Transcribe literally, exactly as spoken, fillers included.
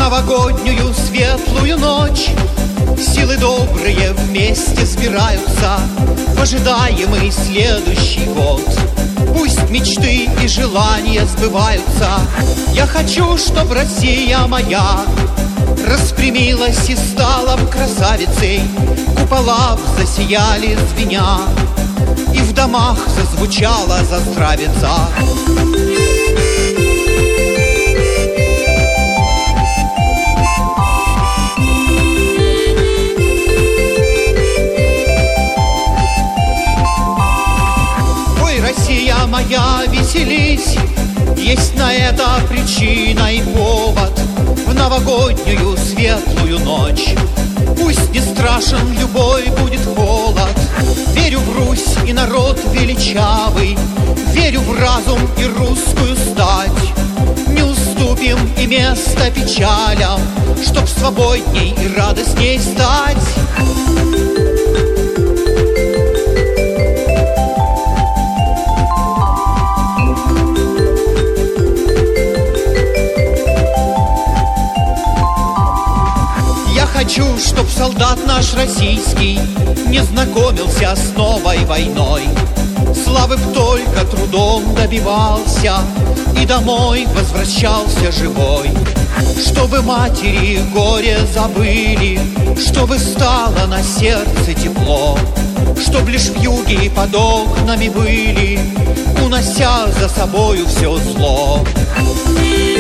новогоднюю светлую ночь силы добрые вместе собираются в ожидаемый следующий год. Пусть мечты и желания сбываются. Я хочу, чтоб Россия моя распрямилась и стала красавицей. Купола засияли звеня, и в домах зазвучала заздравица. Россия моя, веселись, есть на это причина и повод. В новогоднюю светлую ночь пусть не страшен любой будет холод. Верю в Русь и народ величавый, верю в разум и русскую стать. Не уступим и место печалям, чтоб свободней и радостней стать. Хочу, чтоб солдат наш российский не знакомился с новой войной. Славы б только трудом добивался и домой возвращался живой. Чтобы матери горе забыли, чтобы стало на сердце тепло, чтоб лишь вьюги под окнами были, унося за собою все зло.